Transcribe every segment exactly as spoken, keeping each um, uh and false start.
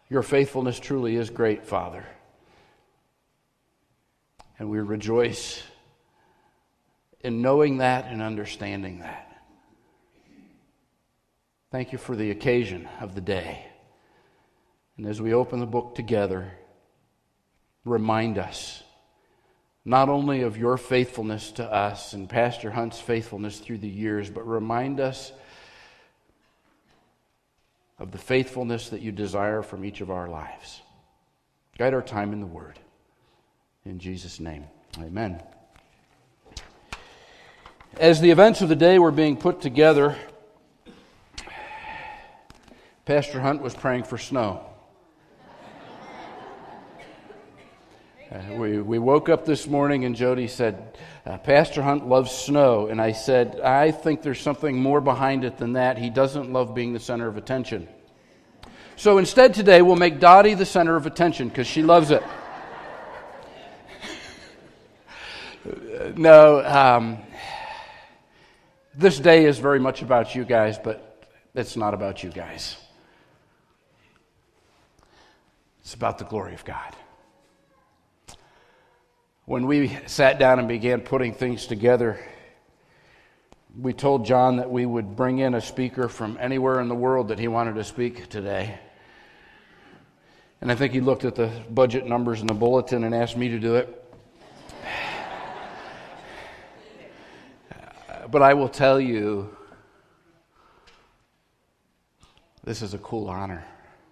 Your faithfulness truly is great, Father. And we rejoice in knowing that and understanding that. Thank you for the occasion of the day. And as we open the book together, remind us not only of your faithfulness to us and Pastor Hunt's faithfulness through the years, but remind us of the faithfulness that you desire from each of our lives. Guide our time in the Word. In Jesus' name, amen. As the events of the day were being put together, Pastor Hunt was praying for snow. Uh, we, we woke up this morning and Jody said, uh, Pastor Hunt loves snow. And I said, I think there's something more behind it than that. He doesn't love being the center of attention. So instead today we'll make Dottie the center of attention because she loves it. no, um, this day is very much about you guys, but it's not about you guys. It's about the glory of God. When we sat down and began putting things together, we told John that we would bring in a speaker from anywhere in the world that he wanted to speak today. And I think he looked at the budget numbers in the bulletin and asked me to do it. But I will tell you, this is a cool honor.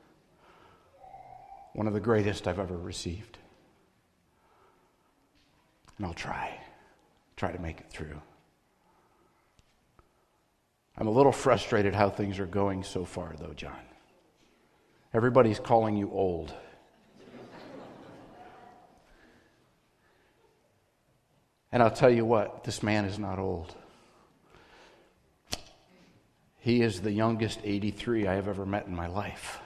One of the greatest I've ever received. And I'll try, try to make it through. I'm a little frustrated how things are going so far, though, John. Everybody's calling you old. And I'll tell you what, this man is not old. He is the youngest eighty-three I have ever met in my life.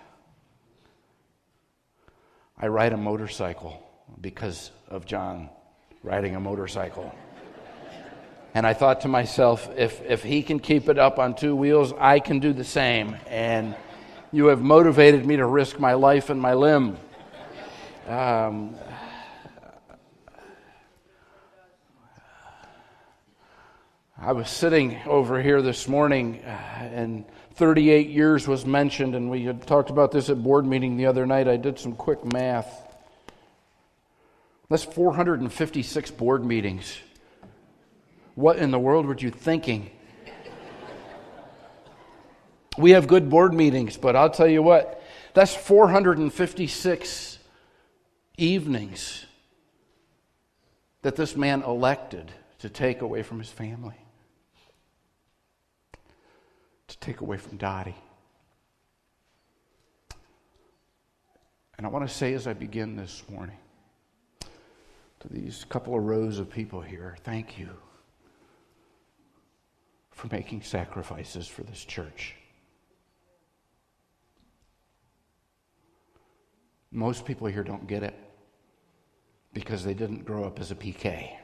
I ride a motorcycle because of John riding a motorcycle. And I thought to myself, if if he can keep it up on two wheels, I can do the same. And you have motivated me to risk my life and my limb. Um, I was sitting over here this morning, uh, and thirty-eight years was mentioned, and we had talked about this at board meeting the other night. I did some quick math. That's four hundred fifty-six board meetings. What in the world were you thinking? We have good board meetings, but I'll tell you what, that's four hundred fifty-six evenings that this man elected to take away from his family, to take away from Dottie. And I want to say as I begin this morning, to these couple of rows of people here, thank you for making sacrifices for this church. Most people here don't get it because they didn't grow up as a P K.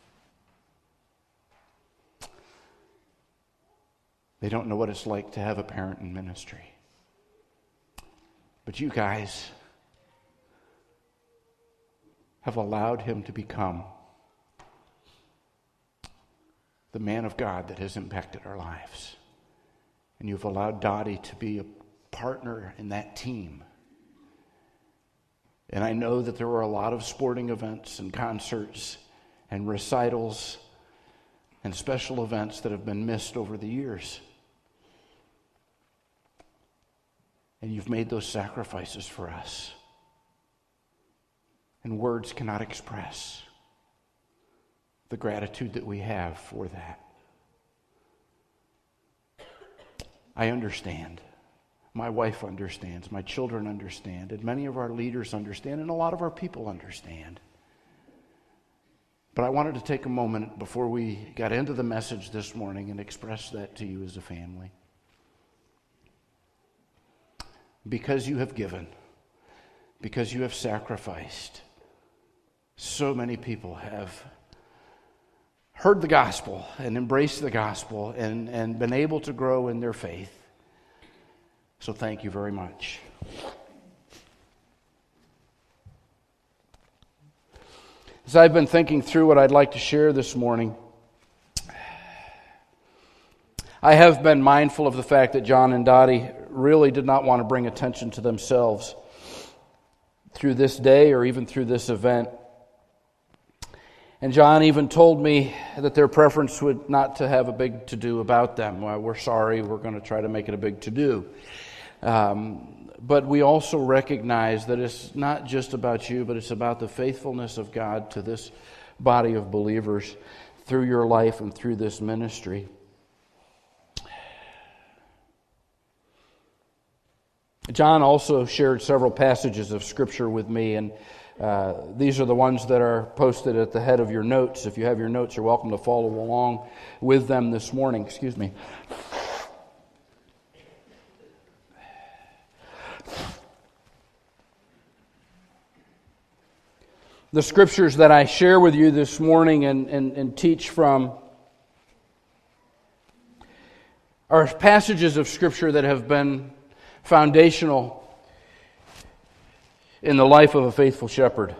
They don't know what it's like to have a parent in ministry. But you guys have allowed him to become the man of God that has impacted our lives. And you've allowed Dottie to be a partner in that team. And I know that there were a lot of sporting events and concerts and recitals and special events that have been missed over the years. And you've made those sacrifices for us. And words cannot express the gratitude that we have for that. I understand. My wife understands. My children understand. And many of our leaders understand. And a lot of our people understand. But I wanted to take a moment before we got into the message this morning and express that to you as a family. Because you have given, because you have sacrificed, so many people have heard the gospel and embraced the gospel and, and been able to grow in their faith. So thank you very much. As I've been thinking through what I'd like to share this morning, I have been mindful of the fact that John and Dottie really did not want to bring attention to themselves through this day or even through this event. And John even told me that their preference would not to have a big to-do about them. Well, we're sorry, we're going to try to make it a big to-do. Um, but we also recognize that it's not just about you, but it's about the faithfulness of God to this body of believers through your life and through this ministry. John also shared several passages of Scripture with me, and uh, these are the ones that are posted at the head of your notes. If you have your notes, you're welcome to follow along with them this morning. Excuse me. The Scriptures that I share with you this morning and, and, and teach from are passages of Scripture that have been foundational in the life of a faithful shepherd.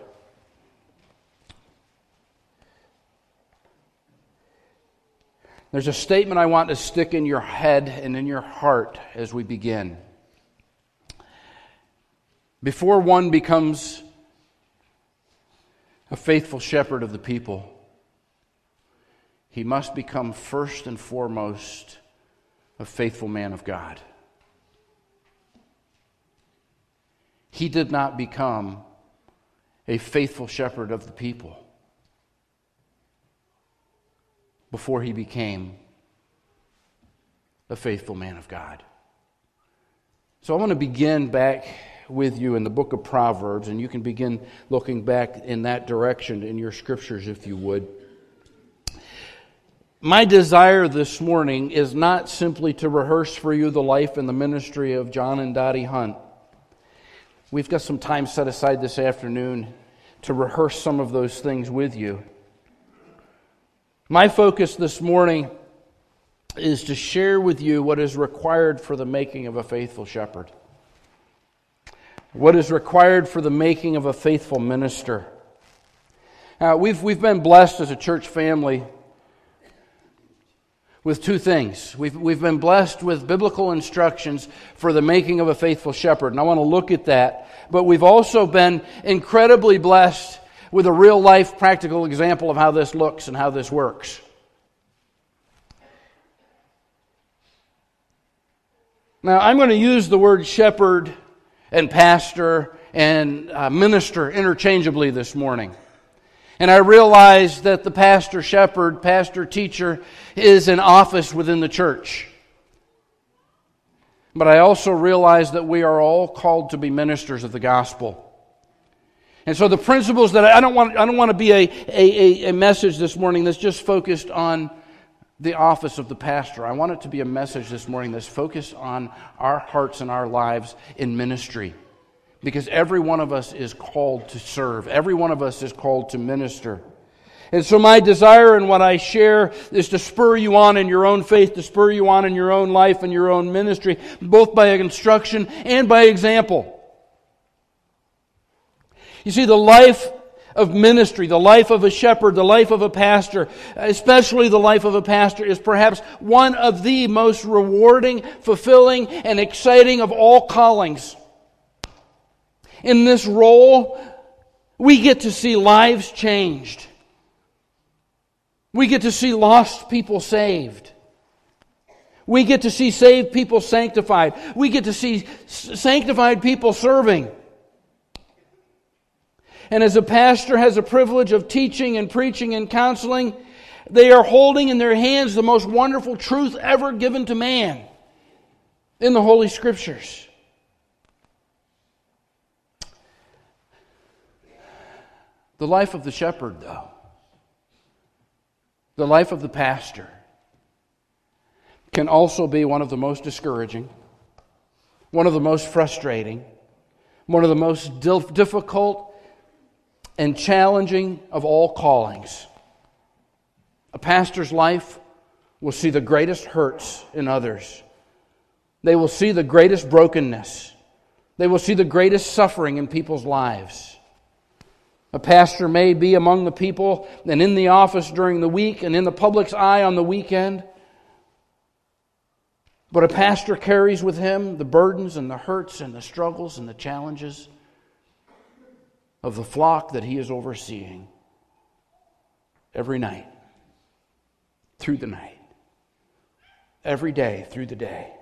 There's a statement I want to stick in your head and in your heart as we begin. Before one becomes a faithful shepherd of the people, he must become first and foremost a faithful man of God. He did not become a faithful shepherd of the people before he became a faithful man of God. So I want to begin back with you in the book of Proverbs, and you can begin looking back in that direction in your scriptures if you would. My desire this morning is not simply to rehearse for you the life and the ministry of John and Dottie Hunt. We've got some time set aside this afternoon to rehearse some of those things with you. My focus this morning is to share with you what is required for the making of a faithful shepherd. What is required for the making of a faithful minister. Now, we've, we've been blessed as a church family with two things. We've, we've been blessed with biblical instructions for the making of a faithful shepherd, and I want to look at that. But we've also been incredibly blessed with a real-life practical example of how this looks and how this works. Now, I'm going to use the word shepherd and pastor and uh, minister interchangeably this morning. And I realize that the pastor, shepherd, pastor, teacher is an office within the church. But I also realize that we are all called to be ministers of the gospel. And so the principles that I, I don't want I don't want to be a, a, a message this morning that's just focused on the office of the pastor. I want it to be a message this morning that's focused on our hearts and our lives in ministry. Because every one of us is called to serve. Every one of us is called to minister. And so my desire in what I share is to spur you on in your own faith, to spur you on in your own life and your own ministry, both by instruction and by example. You see, the life of ministry, the life of a shepherd, the life of a pastor, especially the life of a pastor, is perhaps one of the most rewarding, fulfilling, and exciting of all callings. In this role, we get to see lives changed. We get to see lost people saved. We get to see saved people sanctified. We get to see sanctified people serving. And as a pastor has a privilege of teaching and preaching and counseling, they are holding in their hands the most wonderful truth ever given to man in the Holy Scriptures. The life of the shepherd, though, the life of the pastor, can also be one of the most discouraging, one of the most frustrating, one of the most difficult and challenging of all callings. A pastor's life will see the greatest hurts in others. They will see the greatest brokenness. They will see the greatest suffering in people's lives. A pastor may be among the people and in the office during the week and in the public's eye on the weekend. But a pastor carries with him the burdens and the hurts and the struggles and the challenges of the flock that he is overseeing every night, through the night, every day through the day.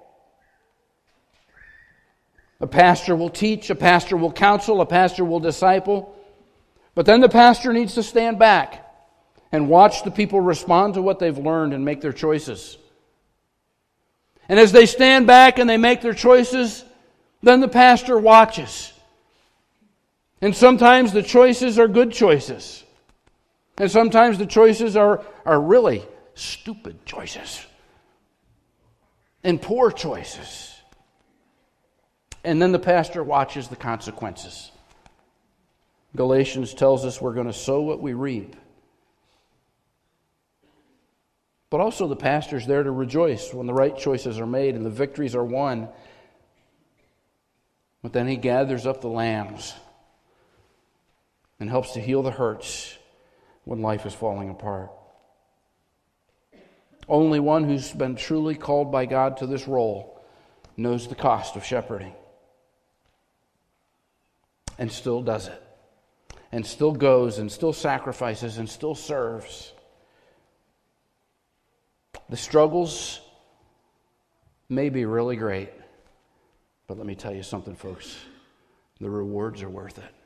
A pastor will teach, a pastor will counsel, a pastor will disciple. But then the pastor needs to stand back and watch the people respond to what they've learned and make their choices. And as they stand back and they make their choices, then the pastor watches. And sometimes the choices are good choices. And sometimes the choices are, are really stupid choices. And poor choices. And then the pastor watches the consequences. Galatians tells us we're going to sow what we reap. But also the pastor's there to rejoice when the right choices are made and the victories are won. But then he gathers up the lambs and helps to heal the hurts when life is falling apart. Only one who's been truly called by God to this role knows the cost of shepherding. And still does it. And still goes and still sacrifices and still serves. The struggles may be really great, but let me tell you something, folks. The rewards are worth it.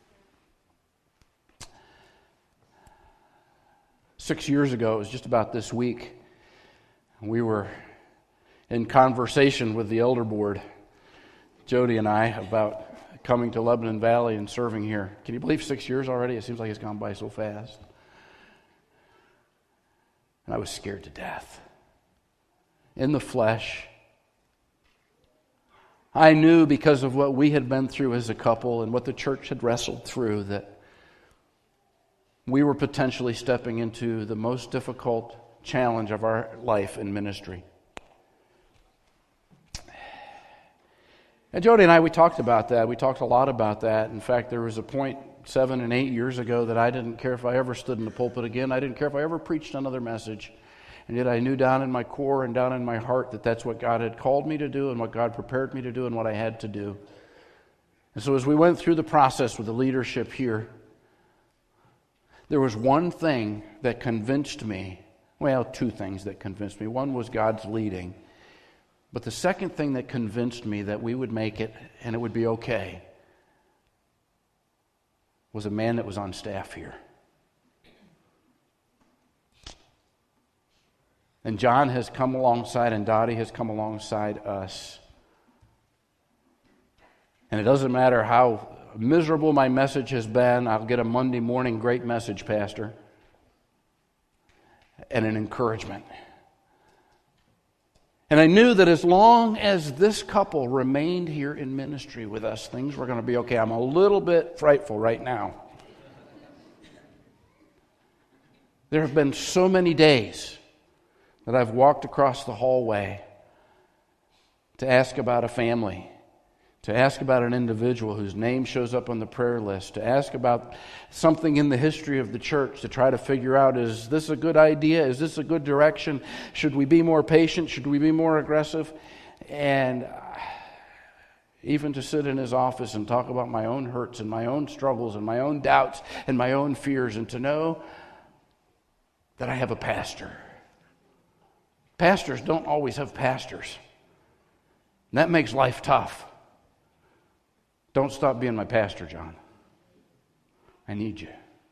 Six years ago, it was just about this week, we were in conversation with the elder board, Jody and I, about coming to Lebanon Valley and serving here. Can you believe six years already? It seems like it's gone by so fast. And I was scared to death. In the flesh. I knew because of what we had been through as a couple and what the church had wrestled through that we were potentially stepping into the most difficult challenge of our life in ministry. And Jody and I, we talked about that. We talked a lot about that. In fact, there was a point seven and eight years ago that I didn't care if I ever stood in the pulpit again. I didn't care if I ever preached another message. And yet I knew down in my core and down in my heart that that's what God had called me to do and what God prepared me to do and what I had to do. And so as we went through the process with the leadership here, there was one thing that convinced me, well, two things that convinced me. One was God's leading. But the second thing that convinced me that we would make it and it would be okay was a man that was on staff here. And John has come alongside and Dottie has come alongside us. And it doesn't matter how miserable my message has been, I'll get a Monday morning great message, Pastor, and an encouragement. And I knew that as long as this couple remained here in ministry with us, things were going to be okay. I'm a little bit frightful right now. There have been so many days that I've walked across the hallway to ask about a family, to ask about an individual whose name shows up on the prayer list, to ask about something in the history of the church, to try to figure out, is this a good idea? Is this a good direction? Should we be more patient? Should we be more aggressive? And even to sit in his office and talk about my own hurts and my own struggles and my own doubts and my own fears, and to know that I have a pastor. Pastors don't always have pastors. And that makes life tough. Don't stop being my pastor, John. I need you.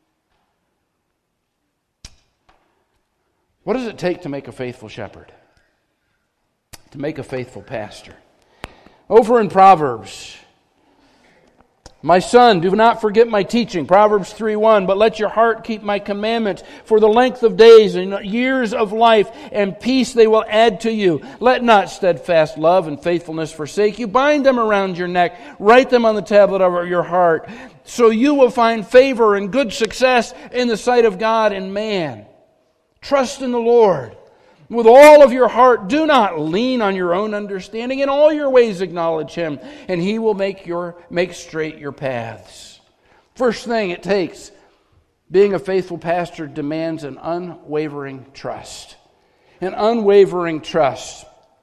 What does it take to make a faithful shepherd? To make a faithful pastor? Over in Proverbs, my son, do not forget my teaching, Proverbs three one, but let your heart keep my commandments, for the length of days and years of life and peace they will add to you. Let not steadfast love and faithfulness forsake you. Bind them around your neck, write them on the tablet of your heart, so you will find favor and good success in the sight of God and man. Trust in the Lord with all of your heart. Do not lean on your own understanding. In all your ways acknowledge Him, and He will make your make straight your paths. First thing it takes, being a faithful pastor demands an unwavering trust. An unwavering trust.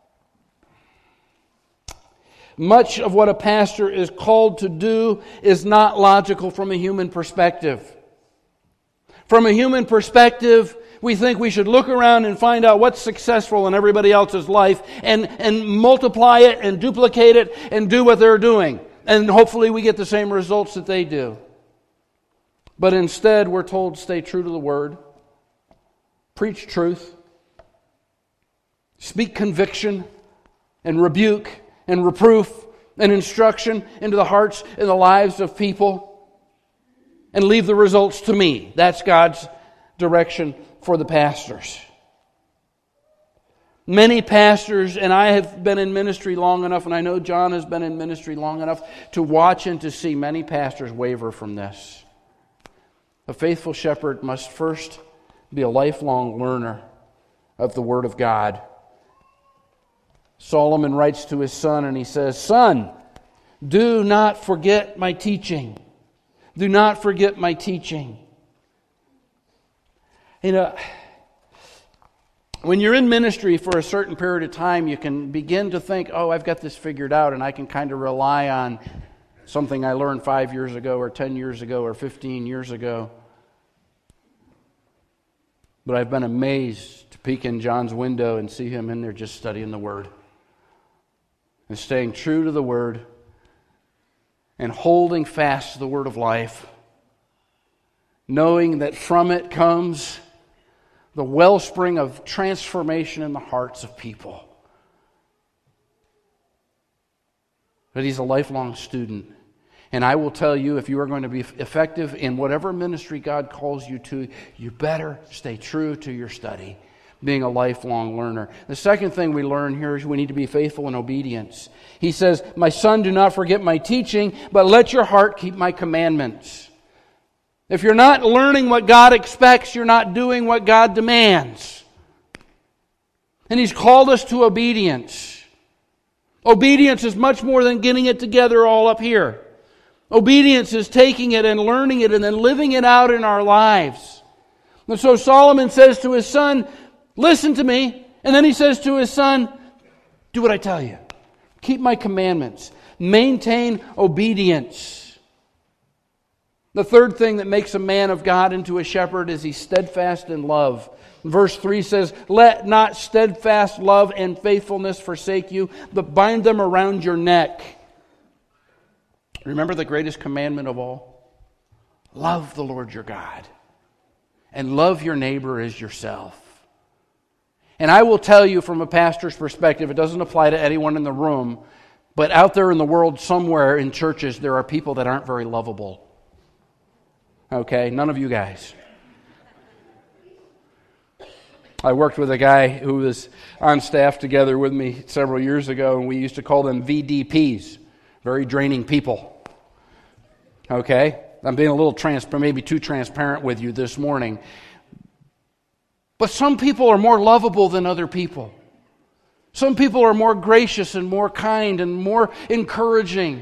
Much of what a pastor is called to do is not logical from a human perspective. From a human perspective, we think we should look around and find out what's successful in everybody else's life and, and multiply it and duplicate it and do what they're doing. And hopefully we get the same results that they do. But instead, we're told stay true to the Word, preach truth, speak conviction and rebuke and reproof and instruction into the hearts and the lives of people, and leave the results to me. That's God's direction for the pastors. Many pastors, and I have been in ministry long enough, and I know John has been in ministry long enough to watch and to see many pastors waver from this. A faithful shepherd must first be a lifelong learner of the Word of God. Solomon writes to his son and he says, "Son, do not forget my teaching. Do not forget my teaching." You know, when you're in ministry for a certain period of time, you can begin to think, oh, I've got this figured out, and I can kind of rely on something I learned five years ago or ten years ago or fifteen years ago. But I've been amazed to peek in John's window and see him in there just studying the Word. And staying true to the Word and holding fast to the Word of life, knowing that from it comes the wellspring of transformation in the hearts of people. But he's a lifelong student. And I will tell you, if you are going to be effective in whatever ministry God calls you to, you better stay true to your study, being a lifelong learner. The second thing we learn here is we need to be faithful in obedience. He says, "My son, do not forget my teaching, but let your heart keep my commandments." If you're not learning what God expects, you're not doing what God demands. And He's called us to obedience. Obedience is much more than getting it together all up here. Obedience is taking it and learning it and then living it out in our lives. And so Solomon says to his son, "Listen to me." And then he says to his son, "Do what I tell you. Keep my commandments. Maintain obedience." The third thing that makes a man of God into a shepherd is he's steadfast in love. Verse three says, "Let not steadfast love and faithfulness forsake you, but bind them around your neck." Remember the greatest commandment of all? Love the Lord your God. And love your neighbor as yourself. And I will tell you from a pastor's perspective, it doesn't apply to anyone in the room, but out there in the world somewhere in churches, there are people that aren't very lovable. Okay, none of you guys. I worked with a guy who was on staff together with me several years ago, and we used to call them V D Ps, very draining people. Okay? I'm being a little transparent, maybe too transparent with you this morning. But some people are more lovable than other people. Some people are more gracious and more kind and more encouraging.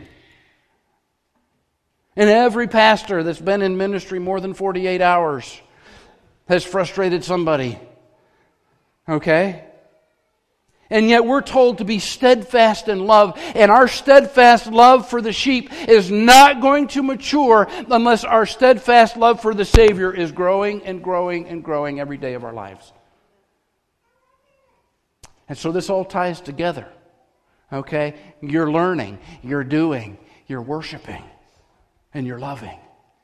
And every pastor that's been in ministry more than forty-eight hours has frustrated somebody. Okay? And yet we're told to be steadfast in love. And our steadfast love for the sheep is not going to mature unless our steadfast love for the Savior is growing and growing and growing every day of our lives. And so this all ties together. Okay? You're learning, you're doing, you're worshiping, and you're loving.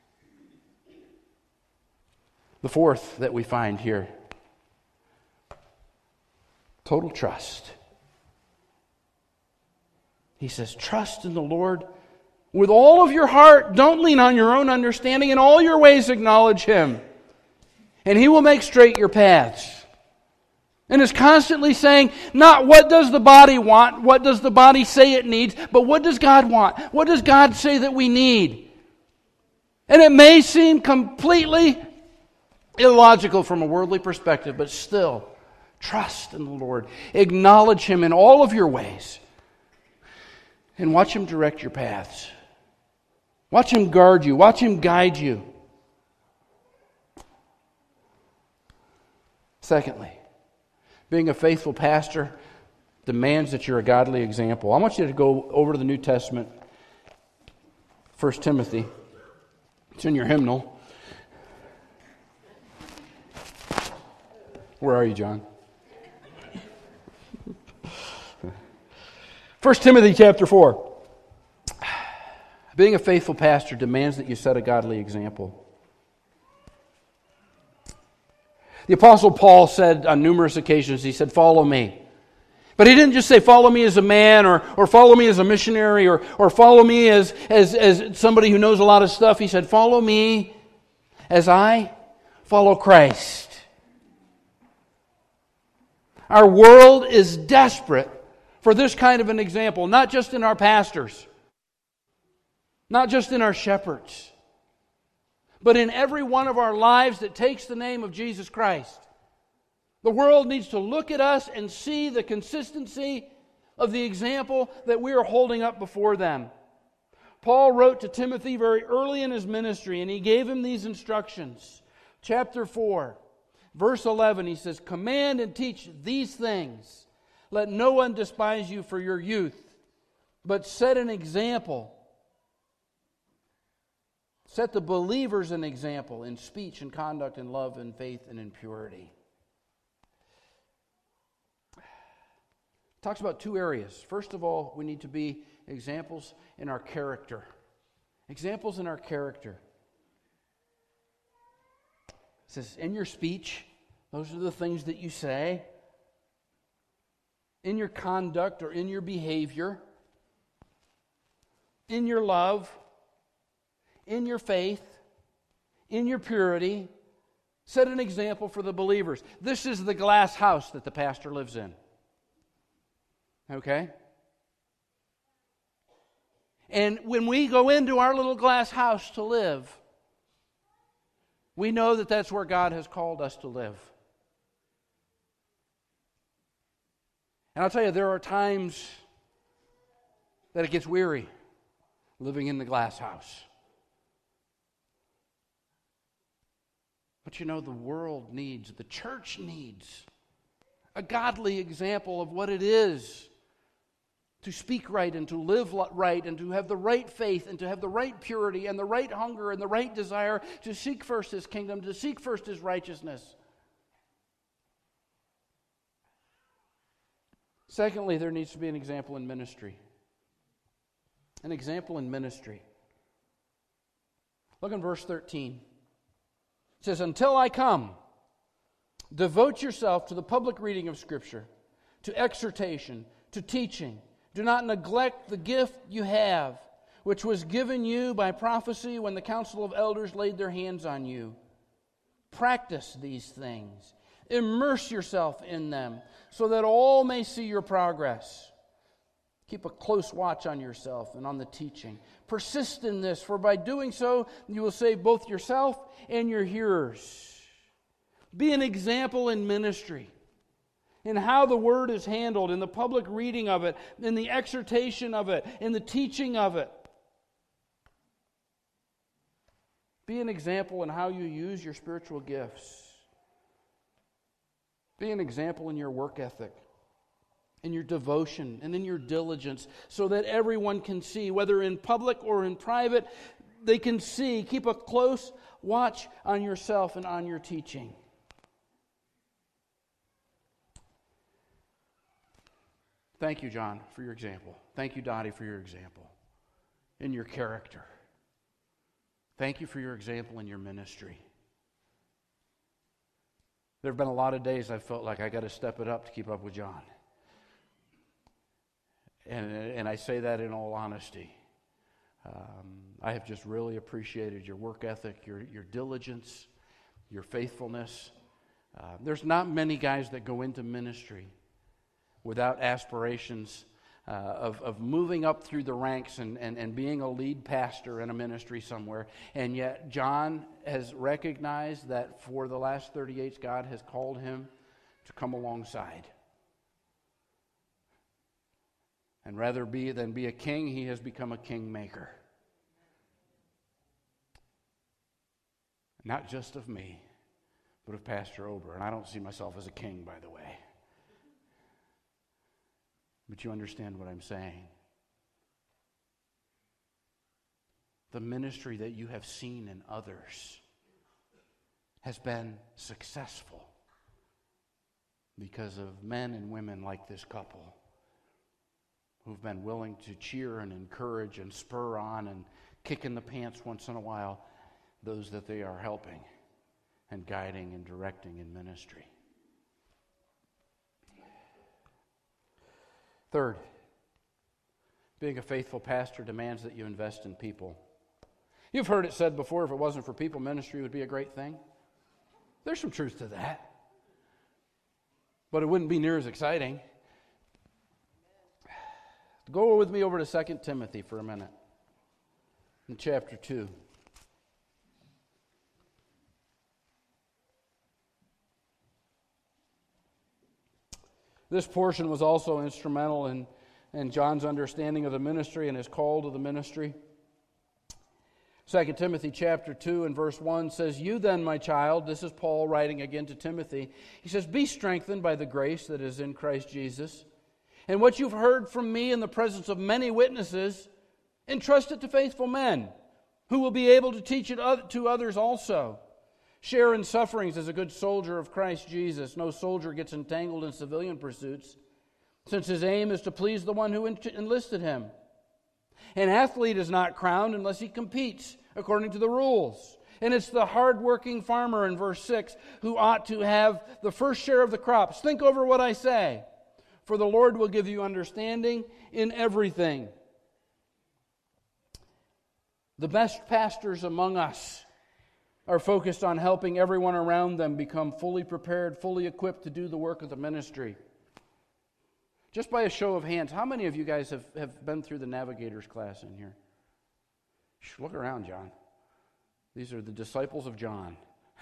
The fourth that we find here, total trust. He says, trust in the Lord with all of your heart. Don't lean on your own understanding. In all your ways acknowledge Him, and He will make straight your paths. And is constantly saying, not what does the body want, what does the body say it needs, but what does God want? What does God say that we need? And it may seem completely illogical from a worldly perspective, but still, trust in the Lord. Acknowledge Him in all of your ways. And watch Him direct your paths. Watch Him guard you. Watch Him guide you. Secondly, being a faithful pastor demands that you're a godly example. I want you to go over to the New Testament, First Timothy. It's in your hymnal. Where are you, John? First Timothy chapter four. Being a faithful pastor demands that you set a godly example. The Apostle Paul said on numerous occasions, he said, follow me. But he didn't just say, follow me as a man, or, or follow me as a missionary, or, or follow me as, as, as somebody who knows a lot of stuff. He said, follow me as I follow Christ. Our world is desperate for this kind of an example, not just in our pastors, not just in our shepherds, but in every one of our lives that takes the name of Jesus Christ. The world needs to look at us and see the consistency of the example that we are holding up before them. Paul wrote to Timothy very early in his ministry, and he gave him these instructions. Chapter four, verse eleven, he says, command and teach these things. Let no one despise you for your youth, but set an example. Set the believers an example in speech and conduct and love and faith and in purity. Talks about two areas. First of all, we need to be examples in our character. Examples in our character. It says, in your speech, those are the things that you say. In your conduct or in your behavior. In your love. In your faith. In your purity. Set an example for the believers. This is the glass house that the pastor lives in. Okay? And when we go into our little glass house to live, we know that that's where God has called us to live. And I'll tell you, there are times that it gets weary living in the glass house. But you know, the world needs, the church needs a godly example of what it is to speak right and to live right and to have the right faith and to have the right purity and the right hunger and the right desire to seek first His kingdom, to seek first His righteousness. Secondly, there needs to be an example in ministry. An example in ministry. Look in verse thirteen. It says, until I come, devote yourself to the public reading of Scripture, to exhortation, to teaching. Do not neglect the gift you have, which was given you by prophecy when the council of elders laid their hands on you. Practice these things. Immerse yourself in them, so that all may see your progress. Keep a close watch on yourself and on the teaching. Persist in this, for by doing so, you will save both yourself and your hearers. Be an example in ministry, in how the Word is handled, in the public reading of it, in the exhortation of it, in the teaching of it. Be an example in how you use your spiritual gifts. Be an example in your work ethic, in your devotion, and in your diligence, so that everyone can see, whether in public or in private, they can see. Keep a close watch on yourself and on your teaching. Thank you, John, for your example. Thank you, Dottie, for your example in your character. Thank you for your example in your ministry. There have been a lot of days I've felt like I got to step it up to keep up with John. And, and I say that in all honesty. Um, I have just really appreciated your work ethic, your, your diligence, your faithfulness. Uh, there's not many guys that go into ministry without aspirations uh, of, of moving up through the ranks and, and, and being a lead pastor in a ministry somewhere. And yet John has recognized that for the last thirty-eight, God has called him to come alongside. And rather be than be a king, he has become a kingmaker. Not just of me, but of Pastor Ober. And I don't see myself as a king, by the way. But you understand what I'm saying. The ministry that you have seen in others has been successful because of men and women like this couple who've been willing to cheer and encourage and spur on and kick in the pants once in a while those that they are helping and guiding and directing in ministry. Third, being a faithful pastor demands that you invest in people. You've heard it said before, if it wasn't for people, ministry would be a great thing. There's some truth to that. But it wouldn't be near as exciting. Go with me over to Second Timothy for a minute. In chapter two. This portion was also instrumental in, in John's understanding of the ministry and his call to the ministry. Second Timothy chapter two and verse one says, "You then, my child," this is Paul writing again to Timothy, he says, "be strengthened by the grace that is in Christ Jesus. And what you've heard from me in the presence of many witnesses, entrust it to faithful men, who will be able to teach it to others also. Share in sufferings as a good soldier of Christ Jesus. No soldier gets entangled in civilian pursuits, since his aim is to please the one who enlisted him. An athlete is not crowned unless he competes according to the rules. And it's the hard-working farmer in verse six who ought to have the first share of the crops. Think over what I say, for the Lord will give you understanding in everything." The best pastors among us are focused on helping everyone around them become fully prepared, fully equipped to do the work of the ministry. Just by a show of hands, how many of you guys have, have been through the navigator's class in here? Shh, look around, John. These are the disciples of John.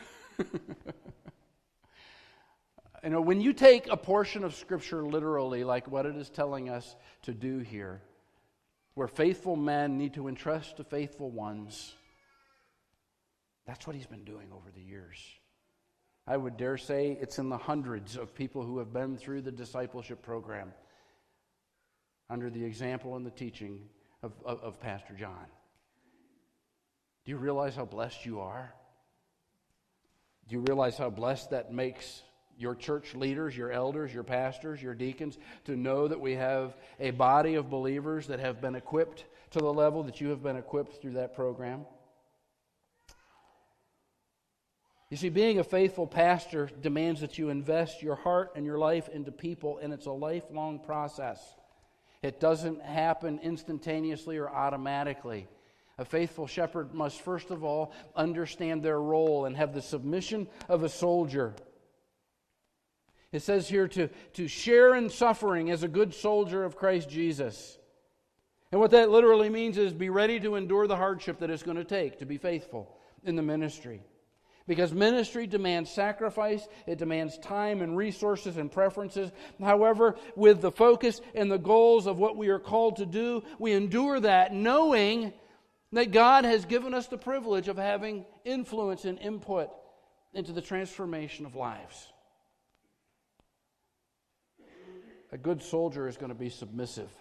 You know, when you take a portion of Scripture literally, like what it is telling us to do here, where faithful men need to entrust to faithful ones, that's what he's been doing over the years. I would dare say it's in the hundreds of people who have been through the discipleship program under the example and the teaching of, of, of Pastor John. Do you realize how blessed you are? Do you realize how blessed that makes your church leaders, your elders, your pastors, your deacons, to know that we have a body of believers that have been equipped to the level that you have been equipped through that program? You see, being a faithful pastor demands that you invest your heart and your life into people, and it's a lifelong process. It doesn't happen instantaneously or automatically. A faithful shepherd must first of all understand their role and have the submission of a soldier. It says here to, to share in suffering as a good soldier of Christ Jesus. And what that literally means is be ready to endure the hardship that it's going to take to be faithful in the ministry. Because ministry demands sacrifice, it demands time and resources and preferences. However, with the focus and the goals of what we are called to do, we endure that knowing that God has given us the privilege of having influence and input into the transformation of lives. A good soldier is going to be submissive,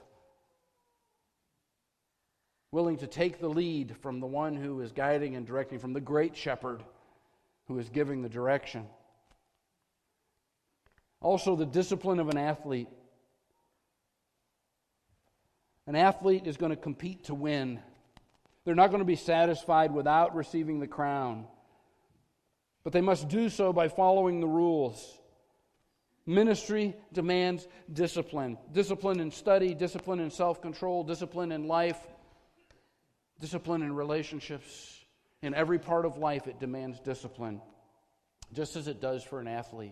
willing to take the lead from the one who is guiding and directing, from the great shepherd who is giving the direction. Also, the discipline of an athlete. An athlete is going to compete to win. They're not going to be satisfied without receiving the crown, but they must do so by following the rules. Ministry demands discipline. Discipline in study, discipline in self-control, discipline in life, discipline in relationships. In every part of life, it demands discipline, just as it does for an athlete.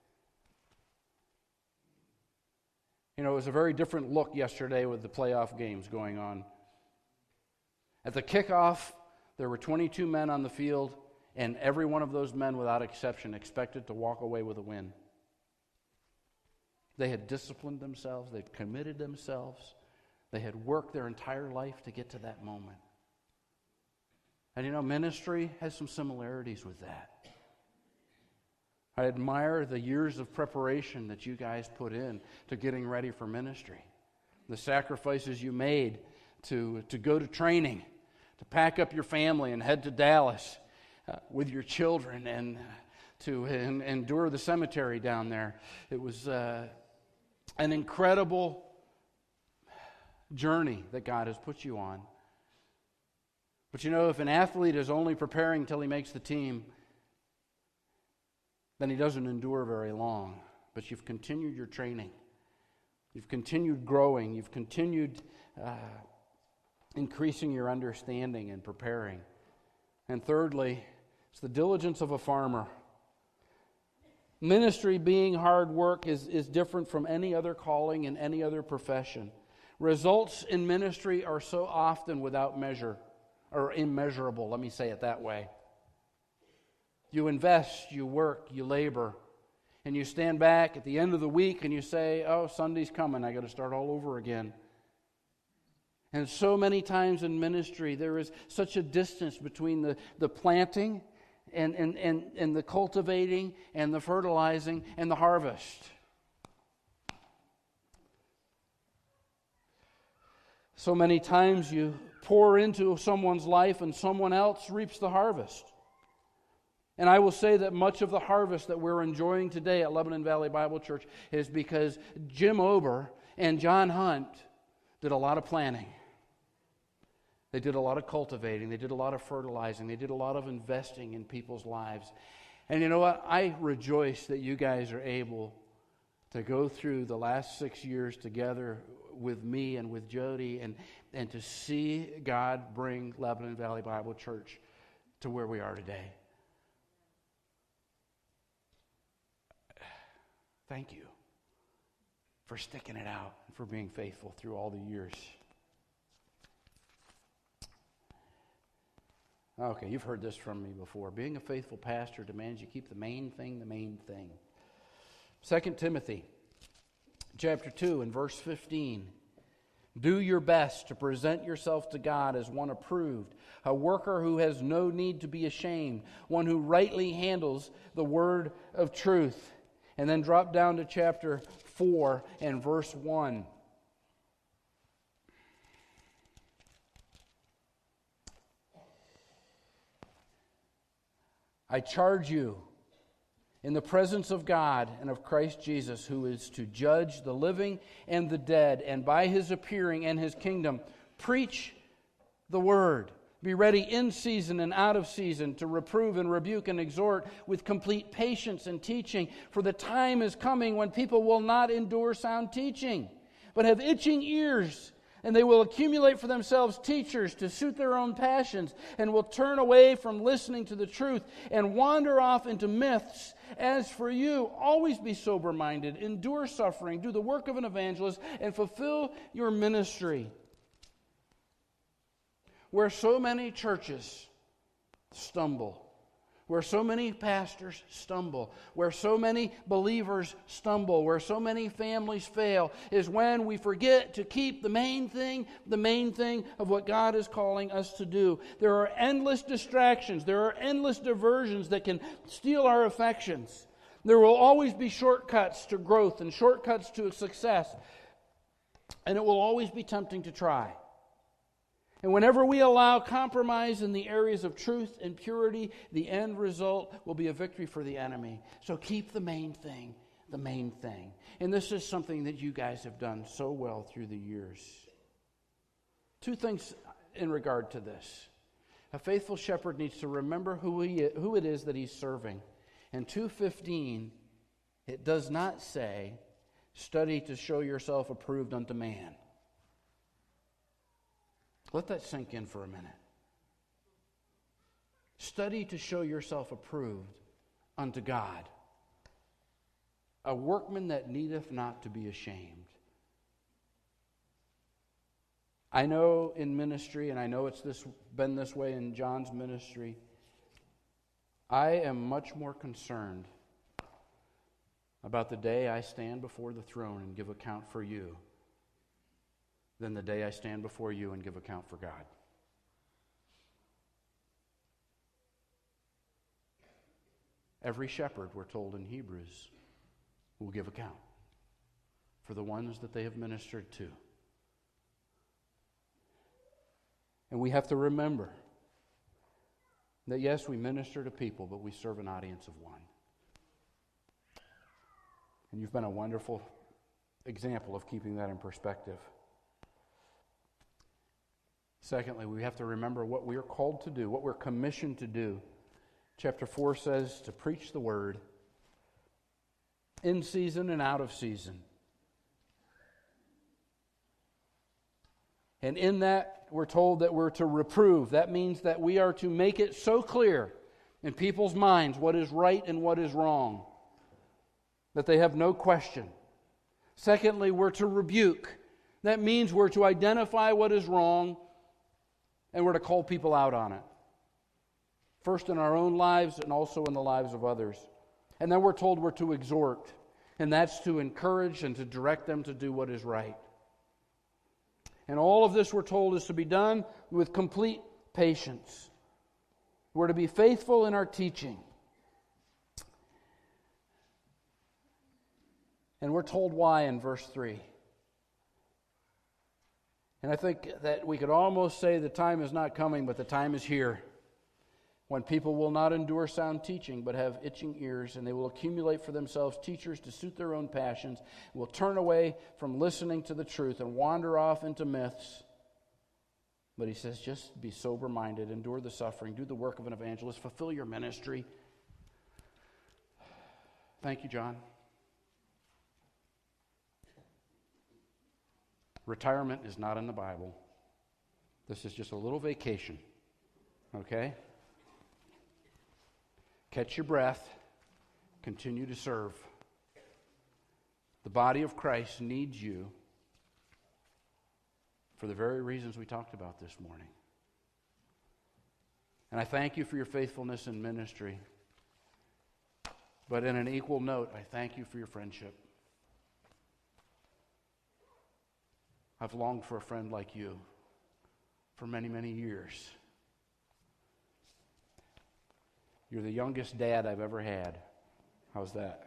You know, it was a very different look yesterday with the playoff games going on. At the kickoff, there were twenty-two men on the field, and every one of those men, without exception, expected to walk away with a win. They had disciplined themselves, they'd committed themselves, they had worked their entire life to get to that moment. And you know, ministry has some similarities with that. I admire the years of preparation that you guys put in to getting ready for ministry. The sacrifices you made to, to go to training, to pack up your family and head to Dallas uh, with your children and to and, endure the cemetery down there. It was uh, an incredible journey that God has put you on. But you know, if an athlete is only preparing till he makes the team, then he doesn't endure very long. But you've continued your training. You've continued growing. You've continued uh, increasing your understanding and preparing. And thirdly, it's the diligence of a farmer. Ministry, being hard work, is, is different from any other calling and any other profession. Results in ministry are so often without measure, or immeasurable, let me say it that way. You invest, you work, you labor, and you stand back at the end of the week and you say, oh, Sunday's coming, I got to start all over again. And so many times in ministry, there is such a distance between the, the planting and, and, and, and the cultivating and the fertilizing and the harvest. So many times you pour into someone's life and someone else reaps the harvest. And I will say that much of the harvest that we're enjoying today at Lebanon Valley Bible Church is because Jim Ober and John Hunt did a lot of planting. They did a lot of cultivating. They did a lot of fertilizing. They did a lot of investing in people's lives. And you know what? I rejoice that you guys are able to go through the last six years together with me and with Jody and, and to see God bring Lebanon Valley Bible Church to where we are today. Thank you for sticking it out and for being faithful through all the years. Okay, you've heard this from me before. Being a faithful pastor demands you keep the main thing the main thing. Second Timothy chapter two and verse fifteen. Do your best to present yourself to God as one approved, a worker who has no need to be ashamed, one who rightly handles the word of truth. And then drop down to chapter four and verse one. I charge you in the presence of God and of Christ Jesus, who is to judge the living and the dead, and by His appearing and His kingdom, preach the word. Be ready in season and out of season to reprove and rebuke and exhort with complete patience and teaching. For the time is coming when people will not endure sound teaching, but have itching ears. And they will accumulate for themselves teachers to suit their own passions, and will turn away from listening to the truth and wander off into myths. As for you, always be sober-minded, endure suffering, do the work of an evangelist, and fulfill your ministry. Where so many churches stumble, where so many pastors stumble, where so many believers stumble, where so many families fail, is when we forget to keep the main thing, the main thing of what God is calling us to do. There are endless distractions. There are endless diversions that can steal our affections. There will always be shortcuts to growth and shortcuts to success. And it will always be tempting to try. And whenever we allow compromise in the areas of truth and purity, the end result will be a victory for the enemy. So keep the main thing, the main thing. And this is something that you guys have done so well through the years. Two things in regard to this. A faithful shepherd needs to remember who he who it is that he's serving. In two fifteen, it does not say, study to show yourself approved unto man. Let that sink in for a minute. Study to show yourself approved unto God, a workman that needeth not to be ashamed. I know in ministry, and I know it's this been this way in John's ministry, I am much more concerned about the day I stand before the throne and give account for you than the day I stand before you and give account for God. Every shepherd, we're told in Hebrews, will give account for the ones that they have ministered to. And we have to remember that yes, we minister to people, but we serve an audience of one. And you've been a wonderful example of keeping that in perspective. Secondly, we have to remember what we are called to do, what we're commissioned to do. Chapter four says to preach the word in season and out of season. And in that, we're told that we're to reprove. That means that we are to make it so clear in people's minds what is right and what is wrong, that they have no question. Secondly, we're to rebuke. That means we're to identify what is wrong and we're to call people out on it. First in our own lives and also in the lives of others. And then we're told we're to exhort. And that's to encourage and to direct them to do what is right. And all of this, we're told, is to be done with complete patience. We're to be faithful in our teaching. And we're told why in verse three. And I think that we could almost say the time is not coming, but the time is here, when people will not endure sound teaching, but have itching ears, and they will accumulate for themselves teachers to suit their own passions, will turn away from listening to the truth and wander off into myths. But he says, just be sober-minded, endure the suffering, do the work of an evangelist, fulfill your ministry. Thank you, John. Retirement is not in the Bible. This is just a little vacation, okay? Catch your breath. Continue to serve. The body of Christ needs you for the very reasons we talked about this morning. And I thank you for your faithfulness in ministry. But in an equal note, I thank you for your friendship. I've longed for a friend like you for many, many years. You're the youngest dad I've ever had. How's that?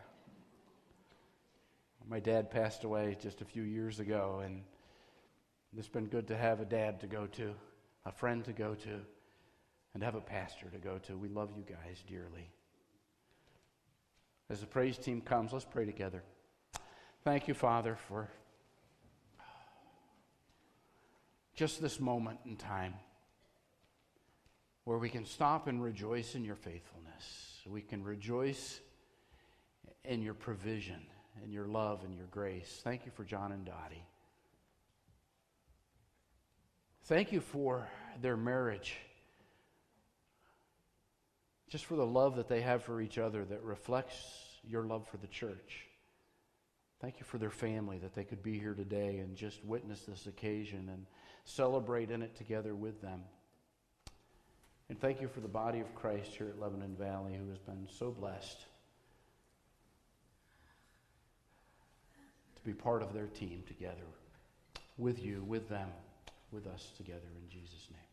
My dad passed away just a few years ago, and it's been good to have a dad to go to, a friend to go to, and have a pastor to go to. We love you guys dearly. As the praise team comes, let's pray together. Thank you, Father, for just this moment in time where we can stop and rejoice in your faithfulness. We can rejoice in your provision, and your love, and your grace. Thank you for John and Dottie. Thank you for their marriage. Just for the love that they have for each other that reflects your love for the church. Thank you for their family, that they could be here today and just witness this occasion and celebrate in it together with them. And thank you for the body of Christ here at Lebanon Valley, who has been so blessed to be part of their team together, with you, with them, with us together, in Jesus' name.